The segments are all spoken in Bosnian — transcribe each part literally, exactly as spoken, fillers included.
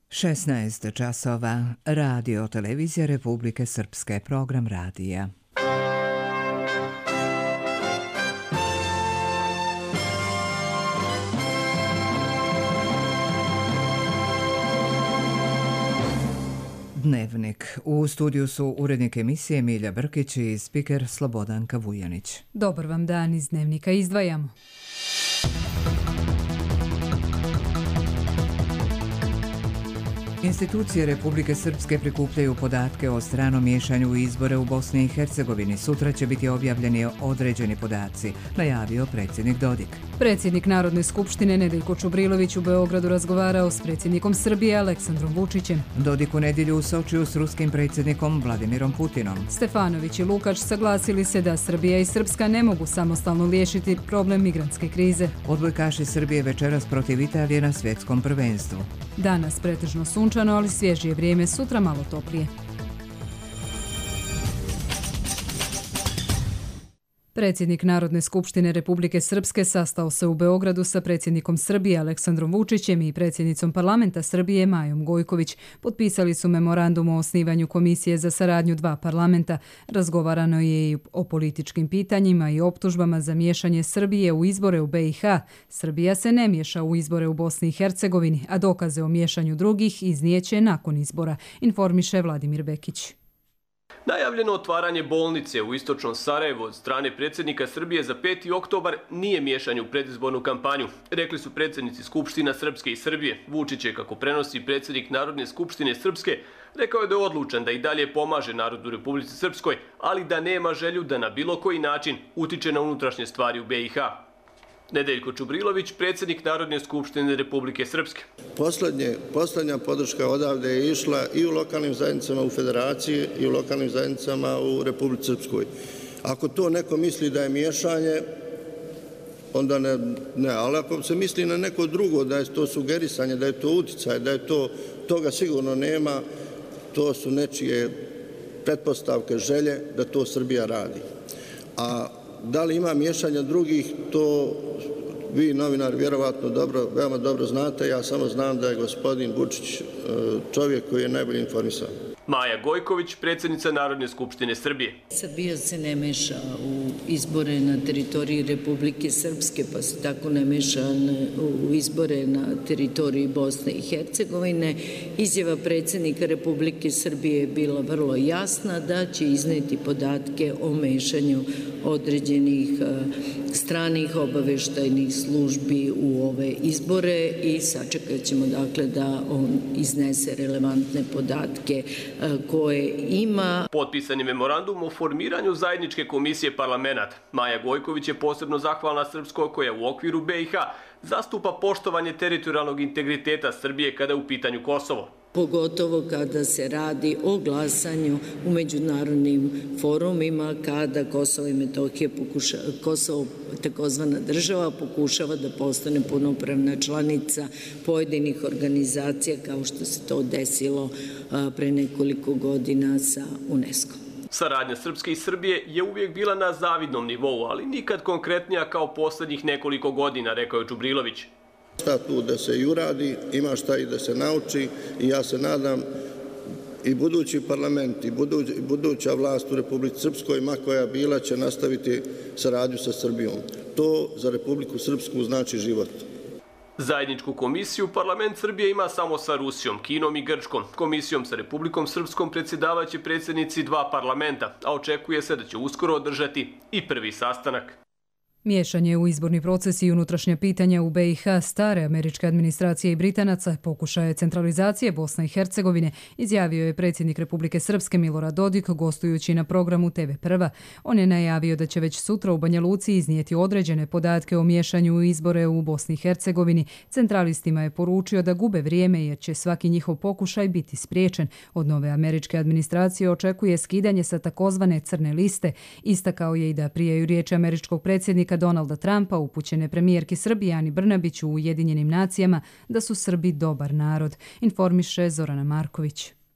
šesnaest časova, Radio Televizija Republike Srpske, program radija. Dnevnik. U studiju su urednik emisije Milja Brkić i spiker Slobodanka Vujanić. Dobar vam dan, iz Dnevnika izdvajamo. Institucije Republike Srpske prikupljaju podatke o stranom miješanju u izbore u Bosni i Hercegovini. Sutra će biti objavljeni određeni podaci, najavio predsjednik Dodik. Predsjednik Narodne skupštine Nedeljko Čubrilović u Beogradu razgovarao s predsjednikom Srbije Aleksandrom Vučićem. Dodik u nedjelju u Sočiju s ruskim predsjednikom Vladimirom Putinom. Stefanović i Lukač saglasili se da Srbija i Srpska ne mogu samostalno riješiti problem migrantske krize. Odbojkaši Srbije večeras protiv Italije na svjetskom prvenstvu. Danas pretežno sunčano, ali svježije vrijeme, sutra malo toplije. Predsjednik Narodne skupštine Republike Srpske sastao se u Beogradu sa predsjednikom Srbije Aleksandrom Vučićem i predsjednicom parlamenta Srbije Majom Gojković. Potpisali su memorandum o osnivanju komisije za saradnju dva parlamenta. Razgovarano je i o političkim pitanjima i optužbama za miješanje Srbije u izbore u B i H. Srbija se ne miješa u izbore u Bosni i Hercegovini, a dokaze o miješanju drugih iznijeće nakon izbora, informiše Vladimir Bekić. Najavljeno otvaranje bolnice u istočnom Sarajevu od strane predsjednika Srbije za peti oktobar nije miješanje u predizbornu kampanju, rekli su predsjednici Skupština Srpske i Srbije. Vučić je, kako prenosi predsjednik Narodne skupštine Srpske, rekao je da je odlučan da i dalje pomaže narodu Republici Srpskoj, ali da nema želju da na bilo koji način utiče na unutrašnje stvari u B i H. Nedeljko Čubrilović, predsjednik Narodne skupštine Republike Srpske. Poslednje, poslednja podrška odavde je išla i u lokalnim zajednicama u Federaciji i u lokalnim zajednicama u Republici Srpskoj. Ako to neko misli da je miješanje, onda ne, ne, ali ako se misli na neko drugo, da je to sugerisanje, da je to uticaj, da je to, toga sigurno nema, to su nečije pretpostavke, želje da to Srbija radi. A da li ima miješanja drugih, to vi, novinari, vjerovatno dobro, veoma dobro znate. Ja samo znam da je gospodin Vučić čovjek koji je najbolje informisan. Maja Gojković, predsjednica Narodne skupštine Srbije. Srbija se ne meša u izbore na teritoriji Republike Srpske, pa se tako ne meša u izbore na teritoriji Bosne i Hercegovine. Izjava predsjednika Republike Srbije je bila vrlo jasna da će izneti podatke o mešanju određenih stranih obaveštajnih službi u ove izbore i sačekat ćemo dakle da on iznese relevantne podatke koje ima. Potpisan je memorandum o formiranju zajedničke komisije parlamenta. Maja Gojković je posebno zahvalna Srpskoj koja u okviru B i H zastupa poštovanje teritorijalnog integriteta Srbije kada je u pitanju Kosovo. Pogotovo kada se radi o glasanju u međunarodnim forumima, kada Kosovo i Metohija pokuša, Kosovo, takozvana država, pokušava da postane punopravna članica pojedinih organizacija, kao što se to desilo pre nekoliko godina sa UNESCO. Saradnja Srpske i Srbije je uvijek bila na zavidnom nivou, ali nikad konkretnija kao posljednjih nekoliko godina, rekao je Čubrilović. Šta tu da se i uradi, ima šta i da se nauči i ja se nadam i budući parlament i buduća vlast u Republici Srpskoj, ma koja bila, će nastaviti saradnju sa Srbijom. To za Republiku Srpsku znači život. Zajedničku komisiju parlament Srbije ima samo sa Rusijom, Kinom i Grčkom. Komisijom sa Republikom Srpskom predsjedavaće predsjednici dva parlamenta, a očekuje se da će uskoro održati i prvi sastanak. Miješanje u izborni proces i unutrašnja pitanja u B i H stare američke administracije i Britanaca pokušaje centralizacije Bosne i Hercegovine, izjavio je predsjednik Republike Srpske Milorad Dodik gostujući na programu T V Prva. On je najavio da će već sutra u Banja Luci iznijeti određene podatke o miješanju u izbore u Bosni i Hercegovini. Centralistima je poručio da gube vrijeme jer će svaki njihov pokušaj biti spriječen. Od nove američke administracije očekuje skidanje sa takozvane crne liste. Istakao je i da prijaju riječi američkog predsjednika Donalda Trumpa upućene premijerki Srbije Ani Brnabić u Ujedinjenim nacijama da su Srbi dobar narod, informiše Zorana Marković.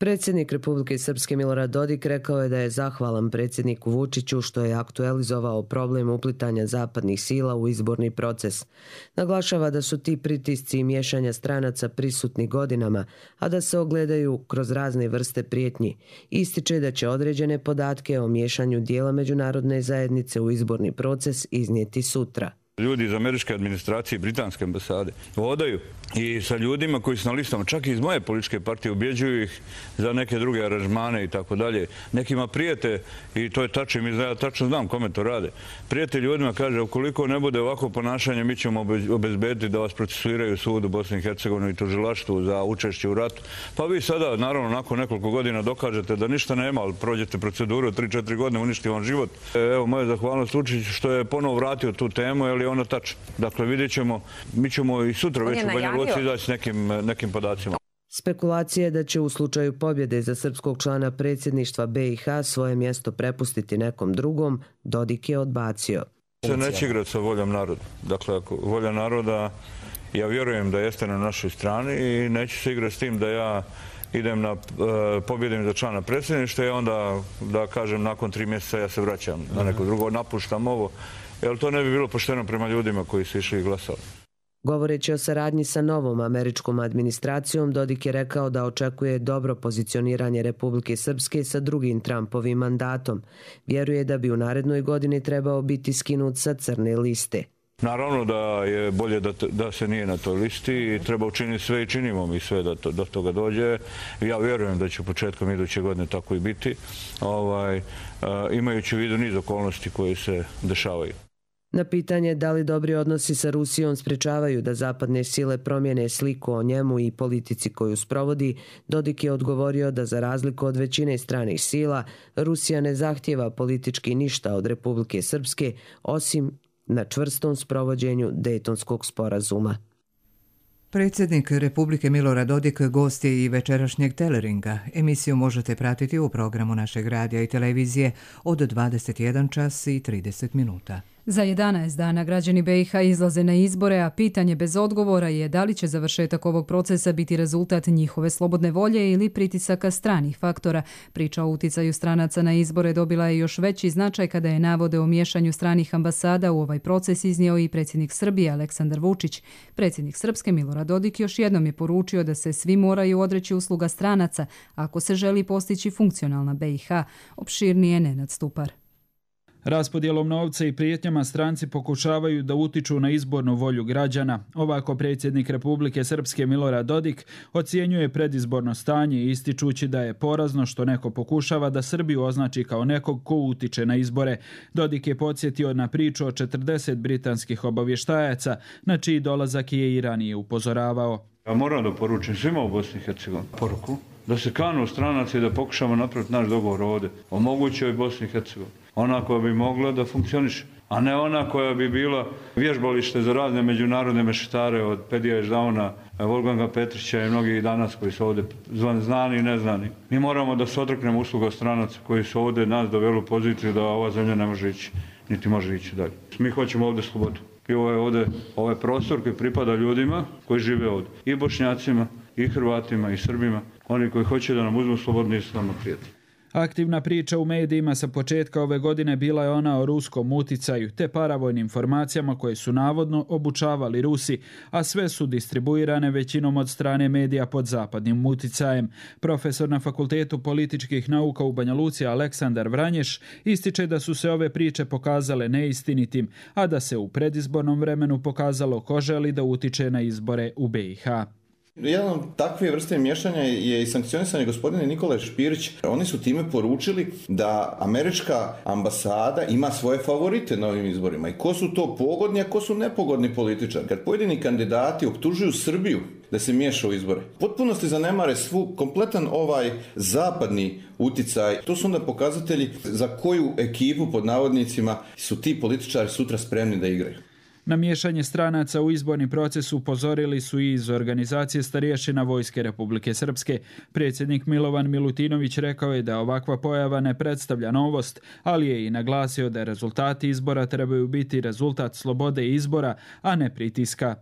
Predsjednik Republike Srpske Milorad Dodik rekao je da je zahvalan predsjedniku Vučiću što je aktualizovao problem uplitanja zapadnih sila u izborni proces. Naglašava da su ti pritisci i miješanja stranaca prisutni godinama, a da se ogledaju kroz razne vrste prijetnji. Ističe da će određene podatke o miješanju dijela međunarodne zajednice u izborni proces iznijeti sutra. Ljudi iz američke administracije i britanske ambasade hodaju i sa ljudima koji su na listama, čak i iz moje političke partije, ubjeđuju ih za neke druge aranžmane i tako dalje. Nekima prijete, i to je tačno, mi ja tačno znam kome to rade, prijete ljudima, kaže, ukoliko ne bude ovako ponašanje, mi ćemo obezbediti da vas procesuiraju sud u Bosni i Hercegovini i tužilaštvu za učešće u ratu. Pa vi sada, naravno, nakon nekoliko godina dokažete da ništa nema, ali prođete proceduru tri četiri godine, uništi vam život. Evo, moja zahvalnost Vučiću što je ponovo vratio tu temu, jer je ono tačno. Dakle, vidjet ćemo, mi ćemo i sutra već u Banja Luci izaći s nekim, nekim podacima. Spekulacije da će u slučaju pobjede za srpskog člana predsjedništva B i H svoje mjesto prepustiti nekom drugom, Dodik je odbacio. Se neće igrati sa voljom naroda. Dakle, ako volja naroda, ja vjerujem da jeste na našoj strani i neću se igrati s tim da ja idem na pobjedim za člana predsjedništva i onda, da kažem, nakon tri mjeseca ja se vraćam na neko drugo, napuštam ovo, jer to ne bi bilo pošteno prema ljudima koji su išli i glasali. Govoreći o saradnji sa novom američkom administracijom, Dodik je rekao da očekuje dobro pozicioniranje Republike Srpske sa drugim Trumpovim mandatom. Vjeruje da bi u narednoj godini trebao biti skinut sa crne liste. Naravno da je bolje da, da se nije na toj listi i treba učiniti sve i činimo mi sve da to, do toga dođe. Ja vjerujem da će početkom iduće godine tako i biti, ovaj, imajući u vidu niz okolnosti koje se dešavaju. Na pitanje da li dobri odnosi sa Rusijom sprečavaju da zapadne sile promijene sliku o njemu i politici koju sprovodi, Dodik je odgovorio da za razliku od većine stranih sila, Rusija ne zahtjeva politički ništa od Republike Srpske, osim na čvrstom sprovođenju Dejtonskog sporazuma. Predsjednik Republike Milorad Dodik gost je i večerašnjeg Teleringa. Emisiju možete pratiti u programu našeg radija i televizije od dvadeset jedan čas i trideset minuta. Za jedanaest dana građani B i H izlaze na izbore, a pitanje bez odgovora je da li će završetak ovog procesa biti rezultat njihove slobodne volje ili pritisaka stranih faktora. Priča o uticaju stranaca na izbore dobila je još veći značaj kada je navode o miješanju stranih ambasada u ovaj proces iznio i predsjednik Srbije Aleksandar Vučić. Predsjednik Srpske Milorad Dodik još jednom je poručio da se svi moraju odreći usluga stranaca ako se želi postići funkcionalna B i H. Opširnije Nenad Stupar. Raspodjelom novca i prijetnjama stranci pokušavaju da utiču na izbornu volju građana. Ovako predsjednik Republike Srpske Milorad Dodik ocjenjuje predizborno stanje ističući da je porazno što neko pokušava da Srbiju označi kao nekog ko utiče na izbore. Dodik je podsjetio na priču o četrdeset britanskih obavještajaca na čiji dolazak je i ranije upozoravao. Ja moram da poručim svima u Bosni i Hercegovini poruku da se kanu stranaca i da pokušamo napraviti naš dogovor ovdje o mogućoj Bosni i Hercegovini. Ona koja bi mogla da funkcioniše, a ne ona koja bi bila vježbalište za razne međunarodne mešetare od Pedija Ždauna, Volganga Petrića i mnogih danas koji su ovdje znani i neznani. Mi moramo da se odreknemo usluga stranaca koji su ovdje nas doveli u poziciju da ova zemlja ne može ići, niti može ići dalje. Mi hoćemo ovdje slobodu. I ovo je ovdje ovaj prostor koji pripada ljudima koji žive ovdje. I Bošnjacima, i Hrvatima, i Srbima. Oni koji hoće da nam uzmu slobodni i s nama prijatelji. Aktivna priča u medijima sa početka ove godine bila je ona o ruskom uticaju te paravojnim informacijama koje su navodno obučavali Rusi, a sve su distribuirane većinom od strane medija pod zapadnim uticajem. Profesor na Fakultetu političkih nauka u Banja Luci Aleksandar Vranješ ističe da su se ove priče pokazale neistinitim, a da se u predizbornom vremenu pokazalo ko želi da utiče na izbore u B i H. Jedan od takve vrste miješanja je i sankcionisanje gospodine Nikole Špirić. Oni su time poručili da američka ambasada ima svoje favorite na ovim izborima. I ko su to pogodni, a ko su nepogodni političari. Kad pojedini kandidati optužuju Srbiju da se miješa u izbore, potpunosti zanemare svu kompletan ovaj zapadni uticaj. To su onda pokazatelji za koju ekipu pod navodnicima su ti političari sutra spremni da igraju. Na miješanje stranaca u izborni proces upozorili su i iz organizacije starješina Vojske Republike Srpske. Predsjednik Milovan Milutinović rekao je da ovakva pojava ne predstavlja novost, ali je i naglasio da rezultati izbora trebaju biti rezultat slobode izbora, a ne pritiska.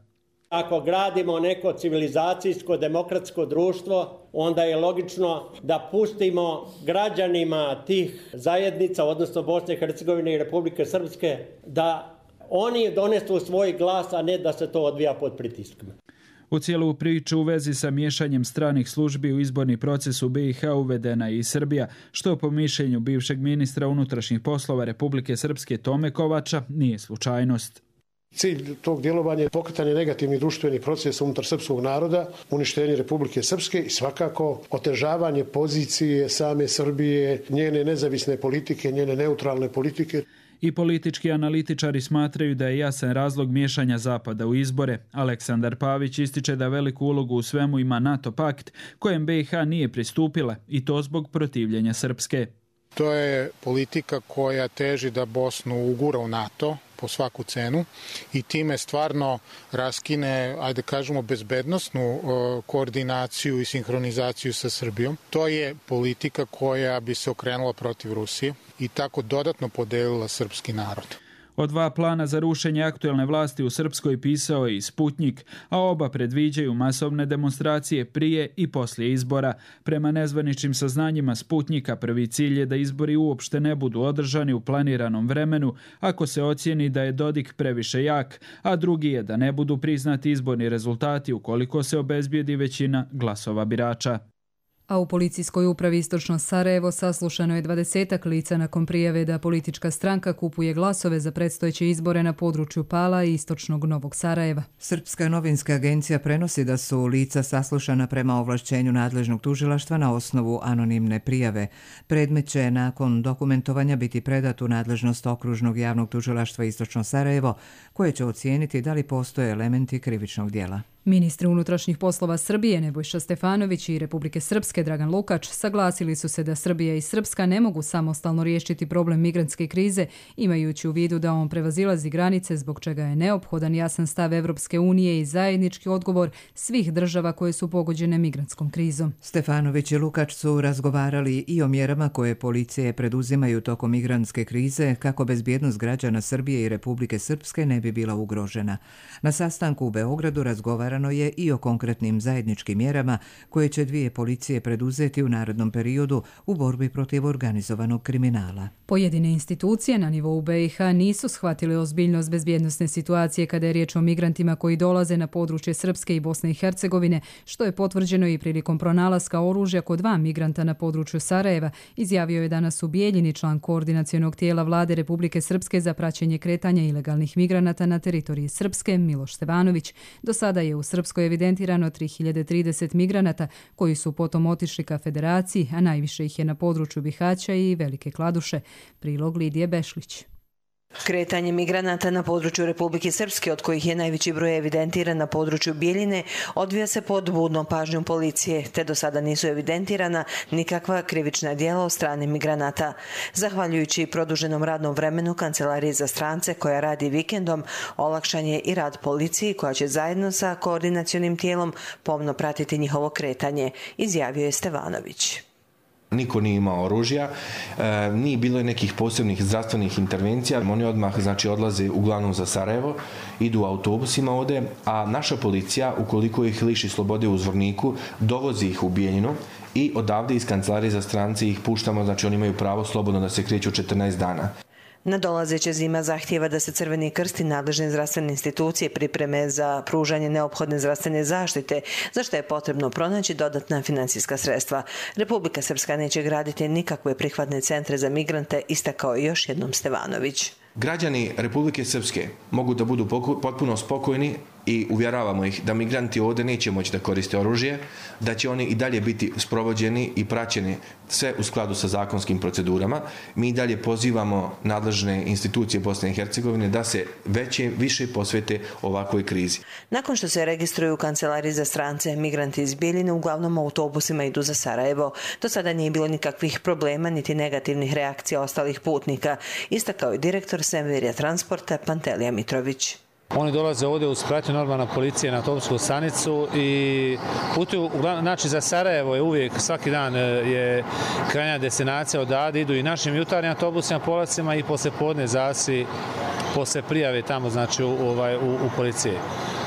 Ako gradimo neko civilizacijsko, demokratsko društvo, onda je logično da pustimo građanima tih zajednica, odnosno Bosne i Hercegovine i Republike Srpske, da oni donesu svoj glas, a ne da se to odvija pod pritiskom. U cijelu priču u vezi sa miješanjem stranih službi u izborni proces u B i H uvedena je i Srbija, što po mišljenju bivšeg ministra unutrašnjih poslova Republike Srpske Tome Kovača nije slučajnost. Cilj tog djelovanja je pokretanje negativnih društvenih procesa unutar srpskog naroda, uništenje Republike Srpske i svakako otežavanje pozicije same Srbije, njene nezavisne politike, njene neutralne politike. I politički analitičari smatraju da je jasan razlog miješanja Zapada u izbore. Aleksandar Pavić ističe da veliku ulogu u svemu ima NATO pakt, kojem B i H nije pristupila, i to zbog protivljenja Srpske. To je politika koja teži da Bosnu ugura u NATO po svaku cenu i time stvarno raskine, ajde kažemo, bezbednosnu koordinaciju i sinhronizaciju sa Srbijom. To je politika koja bi se okrenula protiv Rusije i tako dodatno podelila srpski narod. O dva plana za rušenje aktuelne vlasti u Srpskoj pisao je i Sputnjik, a oba predviđaju masovne demonstracije prije i poslije izbora. Prema nezvaničnim saznanjima Sputnjika, prvi cilj je da izbori uopšte ne budu održani u planiranom vremenu ako se ocijeni da je Dodik previše jak, a drugi je da ne budu priznati izborni rezultati ukoliko se obezbijedi većina glasova birača. A u policijskoj upravi Istočno Sarajevo saslušano je dvadesetak lica nakon prijave da politička stranka kupuje glasove za predstojeće izbore na području Pala i istočnog Novog Sarajeva. Srpska novinska agencija prenosi da su lica saslušana prema ovlašćenju nadležnog tužilaštva na osnovu anonimne prijave. Predmet će nakon dokumentovanja biti predat u nadležnost okružnog javnog tužilaštva Istočno Sarajevo, koje će ocijeniti da li postoje elementi krivičnog djela. Ministri unutrašnjih poslova Srbije Nebojša Stefanović i Republike Srpske Dragan Lukač saglasili su se da Srbija i Srpska ne mogu samostalno riješiti problem migrantske krize, imajući u vidu da on prevazilazi granice, zbog čega je neophodan jasan stav Evropske unije i zajednički odgovor svih država koje su pogođene migrantskom krizom. Stefanović i Lukač su razgovarali i o mjerama koje policije preduzimaju tokom migrantske krize kako bezbjednost građana Srbije i Republike Srpske ne bi bila ugrožena. Na sastanku u Beogradu razgovarano je i o konkretnim zajedničkim mjerama koje će dvije policije preduzeti u narednom periodu u borbi protiv organizovanog kriminala. Pojedine institucije na nivou B i H nisu shvatile ozbiljnost bezbjednosne situacije kada je riječ o migrantima koji dolaze na područje Srpske i Bosne i Hercegovine, što je potvrđeno i prilikom pronalaska oružja kod dva migranta na području Sarajeva, izjavio je danas u Bijeljini član koordinacionog tijela Vlade Republike Srpske za praćenje kretanja ilegalnih migranata na teritoriji Srpske Miloš Stevanović. Do sada je u Srpskoj evidentirano tri hiljade trideset migranata koji su potom otišli ka Federaciji, a najviše ih je na području Bihaća i Velike Kladuše. Prilog Lidije Bešlić. Kretanje migranata na području Republike Srpske, od kojih je najveći broj evidentiran na području Bijeljine, odvija se pod budnom pažnjom policije, te do sada nisu evidentirana nikakva krivična djela od strane migranata. Zahvaljujući produženom radnom vremenu Kancelarije za strance, koja radi vikendom, olakšan je i rad policiji, koja će zajedno sa koordinacionim tijelom pomno pratiti njihovo kretanje, izjavio je Stevanović. Niko nije imao oružja, e, nije bilo je nekih posebnih zdravstvenih intervencija. Oni odmah znači, odlaze uglavnom za Sarajevo, idu autobusima ovde, a naša policija, ukoliko ih liši slobode u Zvorniku, dovozi ih u Bijeljinu i odavde iz Kancelarije za strance ih puštamo, znači oni imaju pravo slobodno da se kreću četrnaest dana. Nadolazeća zima zahtijeva da se Crveni krst i nadležne zdravstvene institucije pripreme za pružanje neophodne zdravstvene zaštite, za što je potrebno pronaći dodatna finansijska sredstva. Republika Srpska neće graditi nikakve prihvatne centre za migrante, istakao je još jednom Stevanović. Građani Republike Srpske mogu da budu potpuno spokojni i uvjeravamo ih da migranti ovdje neće moći da koriste oružje, da će oni i dalje biti sprovođeni i praćeni sve u skladu sa zakonskim procedurama. Mi i dalje pozivamo nadležne institucije Bosne i Hercegovine da se veće, više posvete ovakvoj krizi. Nakon što se registruju u Kancelariji za strance, migranti iz Bijeljine uglavnom autobusima idu za Sarajevo. Do sada nije bilo nikakvih problema niti negativnih reakcija ostalih putnika, istakao je direktor Semverija transporta Pantelija Mitrović. Oni dolaze ovdje uz pratnju normalna policija na autobusku stanicu i putuju, znači za Sarajevo je uvijek, svaki dan je krajnja destinacija odavde, idu i našim jutarnjim autobusima, polacima i posle podne zasi, posle prijave tamo, znači u, ovaj, u, u policiji.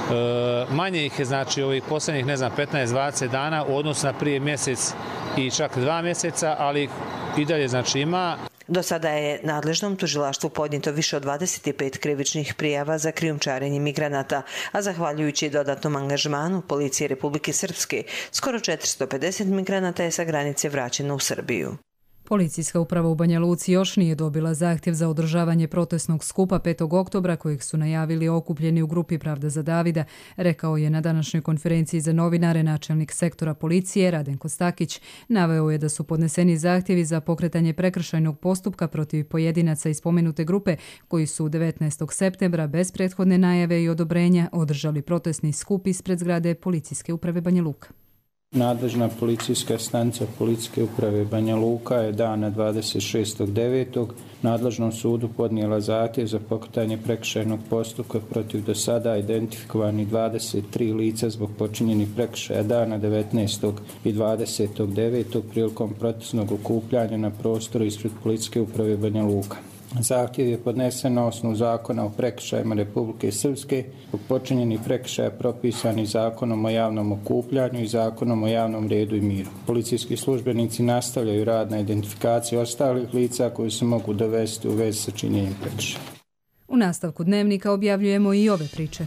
Manje ih je, znači, ovih posljednjih, ne znam, petnaest dvadeset dana u odnosu na prije mjesec i čak dva mjeseca, ali i dalje, znači, ima. Do sada je nadležnom tužilaštvu podnijeto više od dvadeset pet krivičnih prijava za krijumčarenje migranata, a zahvaljujući dodatnom angažmanu Policije Republike Srpske, skoro četiristo pedeset migranata je sa granice vraćeno u Srbiju. Policijska uprava u Banja Luci još nije dobila zahtjev za održavanje protestnog skupa petog oktobra kojeg su najavili okupljeni u grupi Pravda za Davida, rekao je na današnjoj konferenciji za novinare načelnik sektora policije Radenko Stakić. Naveo je da su podneseni zahtjevi za pokretanje prekršajnog postupka protiv pojedinaca iz spomenute grupe koji su devetnaestog septembra bez prethodne najave i odobrenja održali protestni skup ispred zgrade Policijske uprave Banja Luka. Nadležna policijska stanica Policijske uprave Banja Luka je dana dvadeset šestog devetog nadležnom sudu podnijela zahtjev za pokretanje prekršajnog postupka protiv do sada identifikovanih dvadeset tri lica zbog počinjenih prekršaja dana devetnaestog i dvadesetog devetog prilikom protestnog okupljanja na prostoru ispred Policijske uprave Banja Luka. Zahtjev je podnesen na osnovu zakona o prekršajima Republike Srpske zbog počinjenih prekršaja propisani zakonom o javnom okupljanju i zakonom o javnom redu i miru. Policijski službenici nastavljaju rad na identifikaciji ostalih lica koji se mogu dovesti u vezi sa činjenjem prekršaja. U nastavku dnevnika objavljujemo i ove priče.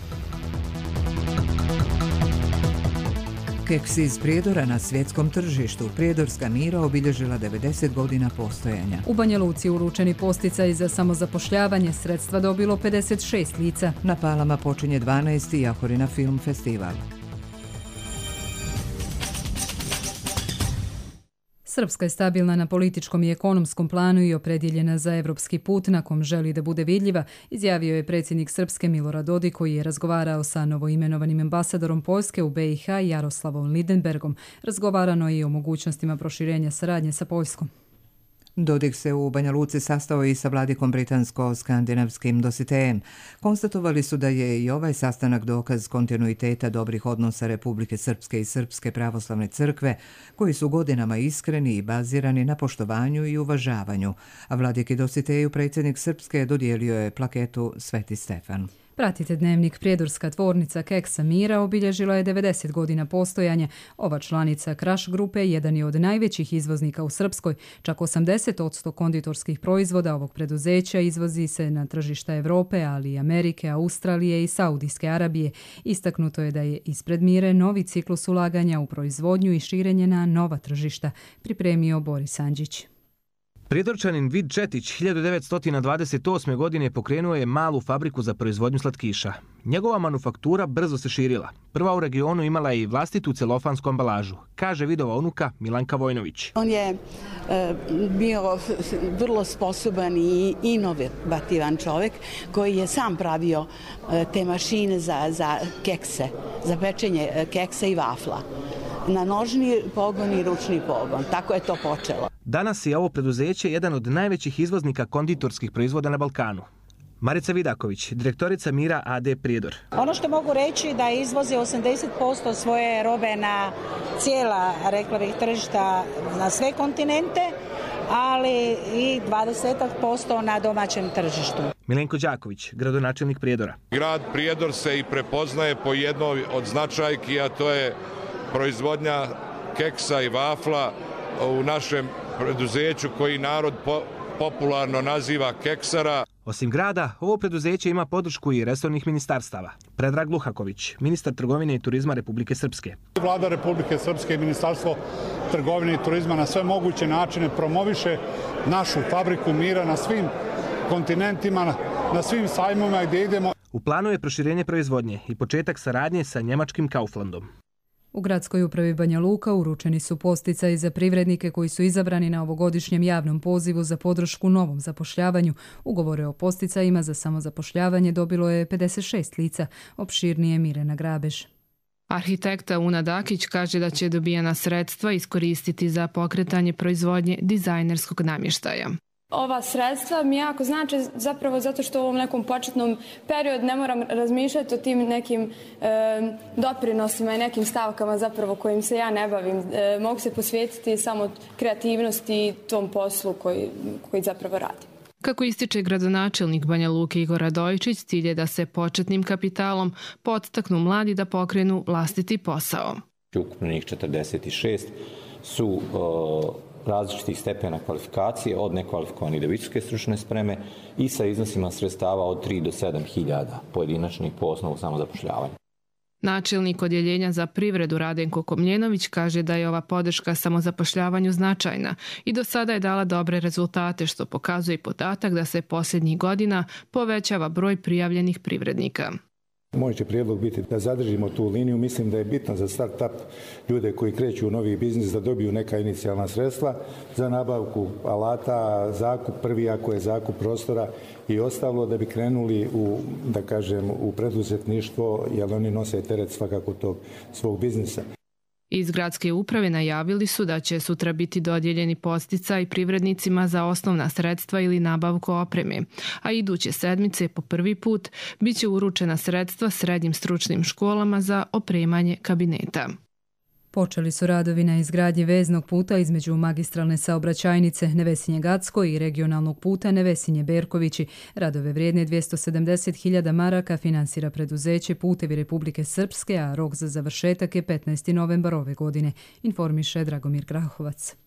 Keks iz Prijedora na svjetskom tržištu. Prijedorska Mira obilježila devedeset godina postojanja. U Banja Luci uručeni podsticaj za samozapošljavanje, sredstva dobilo pedeset šest lica. Na Palama počinje dvanaesti Jahorina film festival. Srpska je stabilna na političkom i ekonomskom planu i opredjeljena za evropski put na kom želi da bude vidljiva, izjavio je predsjednik Srpske Milorad Dodik koji je razgovarao sa novoimenovanim ambasadorom Poljske u be i ha Jaroslavom Lidenbergom. Razgovarano je i o mogućnostima proširenja saradnje sa Poljskom. Dodik se u Banja Luci sastao i sa vladikom britansko-skandinavskim Dositejem. Konstatovali su da je i ovaj sastanak dokaz kontinuiteta dobrih odnosa Republike Srpske i Srpske pravoslavne crkve, koji su godinama iskreni i bazirani na poštovanju i uvažavanju, a vladiki Dositeju predsjednik Srpske dodijelio je plaketu Sveti Stefan. Pratite dnevnik. Prijedorska tvornica Keksa Mira obilježila je devedeset godina postojanja. Ova članica Kraš grupe jedan je od najvećih izvoznika u Srpskoj. Čak osamdeset posto konditorskih proizvoda ovog preduzeća izvozi se na tržišta Evrope, ali i Amerike, Australije i Saudijske Arabije. Istaknuto je da je ispred Mire novi ciklus ulaganja u proizvodnju i širenje na nova tržišta, pripremio Boris Andžić. Prijedorčanin Vid Četić hiljadu devetsto dvadeset osme. godine pokrenuo je malu fabriku za proizvodnju slatkiša. Njegova manufaktura brzo se širila. Prva u regionu imala je i vlastitu celofansku ambalažu, kaže Vidova unuka Milanka Vojnović. On je e, bio vrlo sposoban i inovativan čovjek koji je sam pravio e, te mašine za, za kekse, za pečenje keksa i vafla. Na nožni pogon i ručni pogon. Tako je to počelo. Danas je ovo preduzeće jedan od najvećih izvoznika konditorskih proizvoda na Balkanu. Marica Vidaković, direktorica Mira a de Prijedor. Ono što mogu reći da izvoze osamdeset posto svoje robe na cijela, rekla bih, tržišta na sve kontinente, ali i dvadeset posto na domaćem tržištu. Milenko Đaković, gradonačelnik Prijedora. Grad Prijedor se i prepoznaje po jednoj od značajki, a to je proizvodnja keksa i vafla u našem preduzeću koji narod po, popularno naziva keksara. Osim grada, ovo preduzeće ima podršku i resornih ministarstava. Predrag Luhaković, ministar trgovine i turizma Republike Srpske. Vlada Republike Srpske i Ministarstvo trgovine i turizma na sve moguće načine promoviše našu fabriku Mira na svim kontinentima, na svim sajmovima gdje idemo. U planu je proširenje proizvodnje i početak saradnje sa njemačkim Kauflandom. U gradskoj upravi Banja Luka uručeni su podsticaji za privrednike koji su izabrani na ovogodišnjem javnom pozivu za podršku novom zapošljavanju. Ugovore o podsticajima za samozapošljavanje dobilo je pedeset šest lica, opširnije Mirena Grabež. Arhitekta Una Dakić kaže da će dobijena sredstva iskoristiti za pokretanje proizvodnje dizajnerskog namještaja. Ova sredstva mi jako znače zapravo zato što u ovom nekom početnom periodu ne moram razmišljati o tim nekim e, doprinosima i nekim stavkama zapravo kojim se ja ne bavim. E, mogu se posvetiti samo kreativnosti i tom poslu koji, koji zapravo radim. Kako ističe gradonačelnik Banja Luke Igor Radojičić, cilj je da se početnim kapitalom podstaknu mladi da pokrenu vlastiti posao. Ukupno njih četrdeset šest su uh, različitih stepena kvalifikacije, od nekvalifikovanih do visoke stručne spreme i sa iznosima sredstava od tri do sedam hiljada pojedinačnih po osnovu samozapošljavanja. Načelnik odjeljenja za privredu Radenko Komljenović kaže da je ova podrška samozapošljavanju značajna i do sada je dala dobre rezultate, što pokazuje i podatak da se posljednjih godina povećava broj prijavljenih privrednika. Moj će prijedlog biti da zadržimo tu liniju. Mislim da je bitno za start-up ljude koji kreću u novi biznis da dobiju neka inicijalna sredstva za nabavku alata, zakup prvi ako je zakup prostora i ostalo da bi krenuli u, da kažem, u preduzetništvo, jer oni nose teret svakako tog svog biznisa. Iz gradske uprave najavili su da će sutra biti dodijeljeni podsticaj privrednicima za osnovna sredstva ili nabavku opreme, a iduće sedmice po prvi put bit će uručena sredstva srednjim stručnim školama za opremanje kabineta. Počeli su radovi na izgradnji veznog puta između magistralne saobraćajnice Nevesinje-Gacko i regionalnog puta Nevesinje-Berkovići. Radove vrijedne dvjesto sedamdeset hiljada maraka finansira preduzeće Putevi Republike Srpske, a rok za završetak je petnaesti novembar ove godine, informiše Dragomir Grahovac.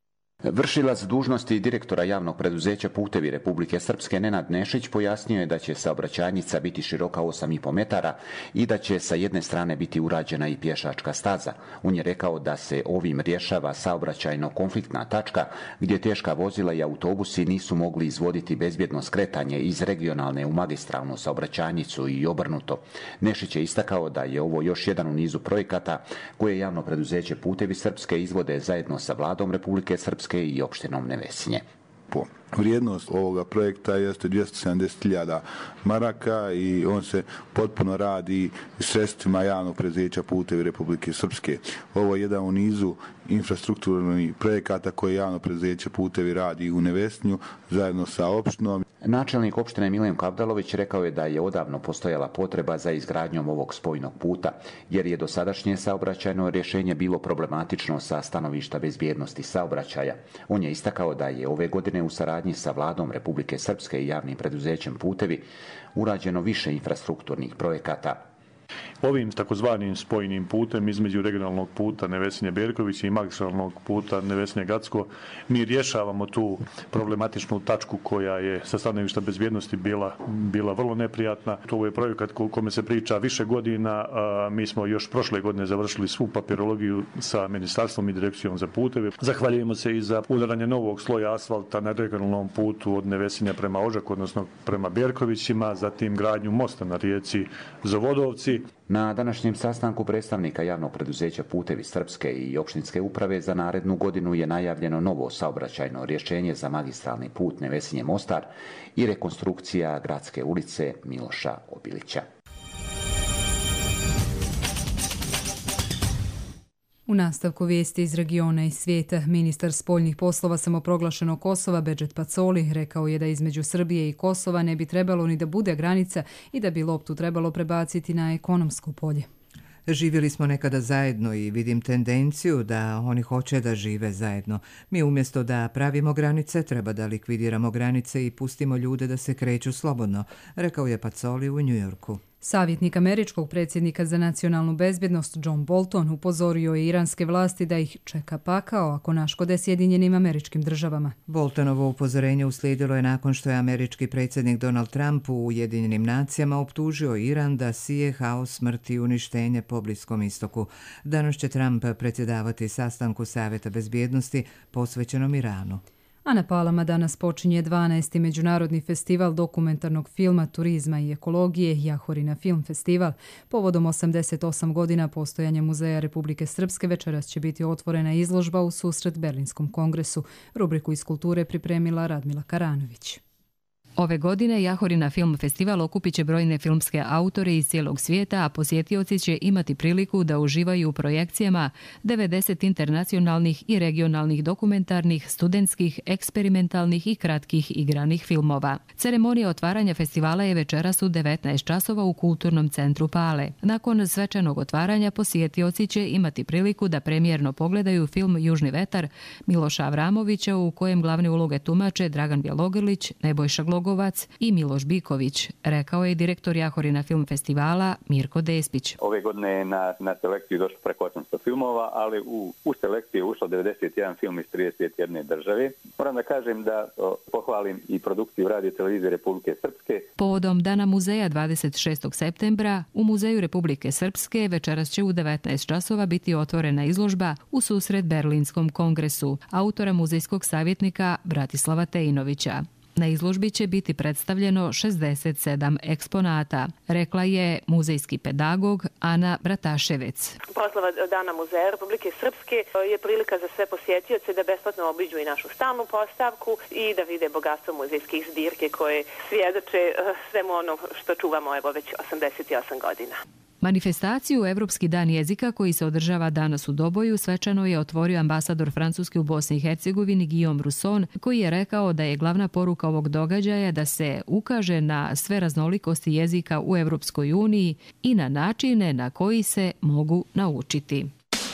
Vršilac dužnosti direktora javnog preduzeća Putevi Republike Srpske Nenad Nešić pojasnio je da će saobraćajnica biti široka osam i po metara i da će sa jedne strane biti urađena i pješačka staza. On je rekao da se ovim rješava saobraćajno konfliktna tačka gdje teška vozila i autobusi nisu mogli izvoditi bezbjedno skretanje iz regionalne u magistralnu saobraćajnicu i obrnuto. Nešić je istakao da je ovo još jedan u nizu projekata koje javno preduzeće Putevi Srpske izvode zajedno sa vladom Republike Srpske i opštinom Nevesinje. Vrijednost ovoga projekta jeste dvjesto sedamdeset hiljada maraka i on se potpuno radi sredstvima javnog preduzeća Putevi Republike Srpske. Ovo je jedan u nizu infrastrukturnih projekata koje javno preduzeće Putevi radi u Nevesinju zajedno sa opštinom. Načelnik opštine Milenko Abdalović rekao je da je odavno postojala potreba za izgradnjom ovog spojnog puta, jer je dosadašnje saobraćajno rješenje bilo problematično sa stanovišta bezbjednosti saobraćaja. On je istakao da je ove godine u saradnji sa vladom Republike Srpske i javnim preduzećem Putevi urađeno više infrastrukturnih projekata. Ovim takozvanim spojnim putem između regionalnog puta Nevesinje-Berković i magistralnog puta Nevesinje-Gacko mi rješavamo tu problematičnu tačku koja je sa stanovišta bezbjednosti bila, bila vrlo neprijatna. To je projekat o kome se priča više godina. A mi smo još prošle godine završili svu papirologiju sa ministarstvom i direkcijom za puteve. Zahvaljujemo se i za udaranje novog sloja asfalta na regionalnom putu od Nevesinja prema Ožaku, odnosno prema Berkovićima, zatim gradnju mosta na rijeci Zovodovci. Na današnjem sastanku predstavnika javnog preduzeća Putevi Srpske i opštinske uprave za narednu godinu je najavljeno novo saobraćajno rješenje za magistralni put Nevesinje-Mostar i rekonstrukcija gradske ulice Miloša Obilića. U nastavku vijesti iz regiona i svijeta, ministar spoljnih poslova samoproglašenog Kosova Bedžet Pacoli rekao je da između Srbije i Kosova ne bi trebalo ni da bude granica i da bi loptu trebalo prebaciti na ekonomsko polje. Živjeli smo nekada zajedno i vidim tendenciju da oni hoće da žive zajedno. Mi umjesto da pravimo granice, treba da likvidiramo granice i pustimo ljude da se kreću slobodno, rekao je Pacoli u Njujorku. Savjetnik američkog predsjednika za nacionalnu bezbjednost John Bolton upozorio je iranske vlasti da ih čeka pakao ako naškode Sjedinjenim Američkim Državama. Boltonovo upozorenje uslijedilo je nakon što je američki predsjednik Donald Trump u Ujedinjenim nacijama optužio Iran da sije haos, smrt i uništenje po Bliskom istoku. Danas će Trump predsjedavati sastanku Savjeta bezbjednosti posvećenom Iranu. A na Palama danas počinje dvanaesti Međunarodni festival dokumentarnog filma, turizma i ekologije Jahorina Film Festival. Povodom osamdeset osam godina postojanja Muzeja Republike Srpske večeras će biti otvorena izložba u susret Berlinskom kongresu. Rubriku iz kulture pripremila Radmila Karanović. Ove godine Jahorina Film Festival okupit će brojne filmske autore iz cijelog svijeta, a posjetioci će imati priliku da uživaju u projekcijama devedeset internacionalnih i regionalnih dokumentarnih, studentskih, eksperimentalnih i kratkih igranih filmova. Ceremonija otvaranja festivala je večeras u devetnaest časova u Kulturnom centru Pale. Nakon svečanog otvaranja posjetioci će imati priliku da premijerno pogledaju film Južni vetar Miloša Avramovića, u kojem glavne uloge tumače Dragan Bjelogrlić, Nebojša Glogovac i Miloš Biković, rekao je direktor Jahorina Film Festivala Mirko Despić. Ove godine je na, na selekciju došlo preko osamsto filmova, ali u, u selekciju je ušlo devedeset jedan film iz trideset jedne države. Moram da kažem da o, pohvalim i produkciju Radio televizije Republike Srpske. Povodom Dana muzeja dvadeset šestog septembra u Muzeju Republike Srpske večeras će u devetnaest časova biti otvorena izložba u susret Berlinskom kongresu autora muzejskog savjetnika Bratislava Tejinovića. Na izložbi će biti predstavljeno šezdeset sedam eksponata, rekla je muzejski pedagog Ana Brataševec. Proslava Dana muzeja Republike Srpske je prilika za sve posjetioce da besplatno obiđu i našu stalnu postavku i da vide bogatstvo muzejskih zbirke koje svjedoče svemu ono što čuvamo evo već osamdeset osam godina. Manifestaciju Evropski dan jezika koji se održava danas u Doboju svečano je otvorio ambasador Francuske u Bosni i Hercegovini Guillaume Rousson, koji je rekao da je glavna poruka ovog događaja da se ukaže na sve raznolikosti jezika u Evropskoj uniji i na načine na koji se mogu naučiti.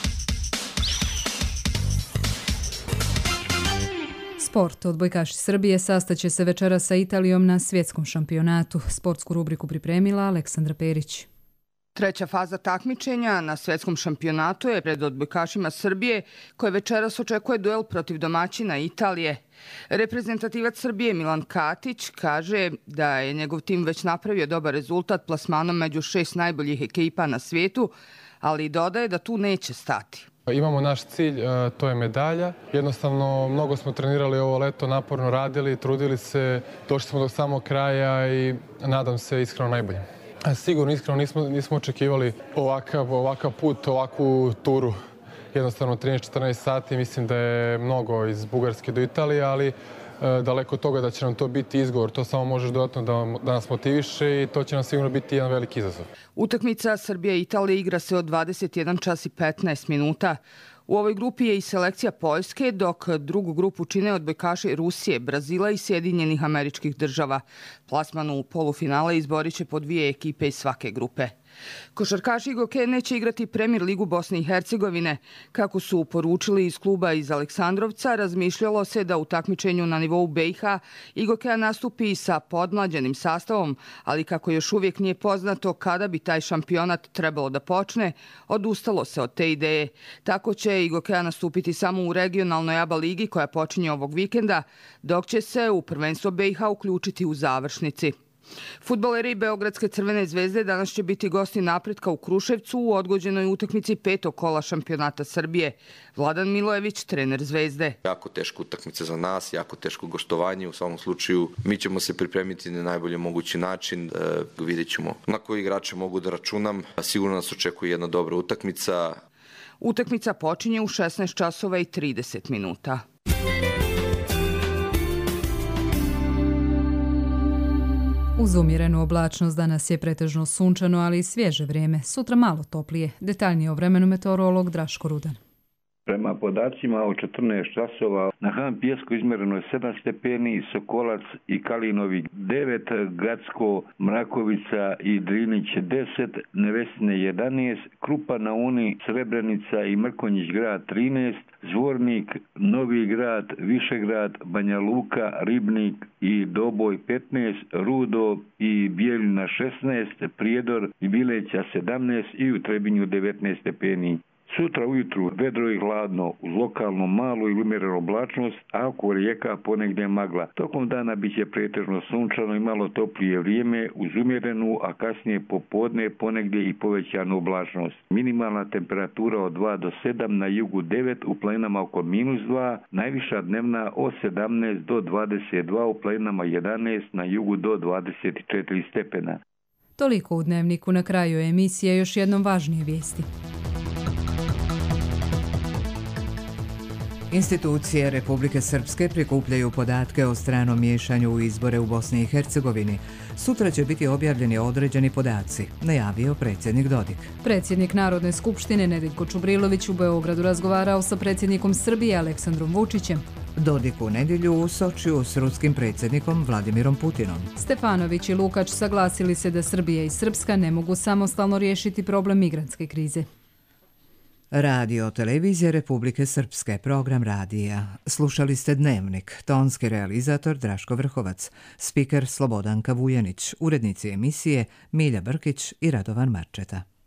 Sport. Odbojkaši Srbije sastaće se večera sa Italijom na svjetskom šampionatu. Sportsku rubriku pripremila Aleksandra Perić. Treća faza takmičenja na svjetskom šampionatu je pred odbojkašima Srbije, koje večeras očekuje duel protiv domaćina Italije. Reprezentativac Srbije Milan Katić kaže da je njegov tim već napravio dobar rezultat plasmanom među šest najboljih ekipa na svijetu, ali dodaje da tu neće stati. Imamo naš cilj, to je medalja. Jednostavno, mnogo smo trenirali ovo leto, naporno radili, trudili se, došli smo do samog kraja i nadam se iskreno najbolje. Sigurno, iskreno nismo, nismo očekivali ovakav, ovakav put, ovakvu turu. Jednostavno trinaest četrnaest sati, mislim da je mnogo iz Bugarske do Italije, ali e, daleko od toga da će nam to biti izgovor. To samo može dodatno da, da nas motiviše i to će nam sigurno biti jedan veliki izazov. Utakmica Srbija-Italija igra se od dvadeset jedan čas i petnaest minuta. U ovoj grupi je i selekcija Poljske, dok drugu grupu čine odbojkaši Rusije, Brazila i Sjedinjenih Američkih Država. Plasman u polufinale izborit će po dvije ekipe iz svake grupe. Košarkaši Igoke neće igrati Premier ligu Bosne i Hercegovine. Kako su poručili iz kluba iz Aleksandrovca, razmišljalo se da u takmičenju na nivou B i H Igokea nastupi sa podmlađenim sastavom, ali kako još uvijek nije poznato kada bi taj šampionat trebalo da počne, odustalo se od te ideje. Tako će Igokea nastupiti samo u regionalnoj A B A ligi koja počinje ovog vikenda, dok će se u prvenstvo B i H uključiti u završnici. Fudbaleri Beogradske Crvene zvezde danas će biti gosti Napretka u Kruševcu u odgođenoj utakmici petog kola šampionata Srbije. Vladan Milojević, trener Zvezde. Jako teška utakmica za nas, jako teško gostovanje. U svakom slučaju mi ćemo se pripremiti na najbolji mogući način. E, vidjet ćemo na koji igrače mogu da računam. Sigurno nas očekuje jedna dobra utakmica. Utakmica počinje u šesnaest časova i trideset minuta. Uz umjerenu oblačnost danas je pretežno sunčano, ali i svježe vrijeme. Sutra malo toplije. Detaljnije o vremenu meteorolog Draško Rudan. Prema podacima od četrnaest časova na Han Pijesku izmjereno je sedam stepeni, Sokolac i Kalinovi devet, Gacko, Mrakovica i Drinić deset, Nevesne jedanaest, Krupa na Uni, Srebrenica i Mrkonjić grad trinaest, Zvornik, Novi grad, Višegrad, Banja Luka, Ribnik i Doboj petnaest, Rudo i Bijeljina šesnaest, Prijedor i Bileća sedamnaest i u Trebinju devetnaest stepeni. Sutra ujutru vedro i hladno, uz lokalno malu ili umjerenu oblačnost, a oko rijeka ponegdje magla. Tokom dana bit će pretežno sunčano i malo toplije vrijeme, uz umjerenu, a kasnije popodne ponegdje i povećanu oblačnost. Minimalna temperatura od dva do sedam, na jugu devet, u planinama oko minus dva, najviša dnevna od sedamnaest do dvadeset dva, u planinama jedanaest, na jugu do dvadeset četiri stepena. Toliko u Dnevniku. Na kraju emisije još jednom važnije vijesti. Institucije Republike Srpske prikupljaju podatke o stranom miješanju u izbore u Bosni i Hercegovini. Sutra će biti objavljeni određeni podaci, najavio predsjednik Dodik. Predsjednik Narodne skupštine Nedeljko Čubrilović u Beogradu razgovarao sa predsjednikom Srbije Aleksandrom Vučićem. Dodik u nedjelju u Sočiju s ruskim predsjednikom Vladimirom Putinom. Stefanović i Lukač saglasili se da Srbija i Srpska ne mogu samostalno riješiti problem migrantske krize. Radio televizije Republike Srpske, program radija. Slušali ste Dnevnik, tonski realizator Draško Vrhovac, spiker Slobodanka Vujanić, urednici emisije Milja Brkić i Radovan Marčeta.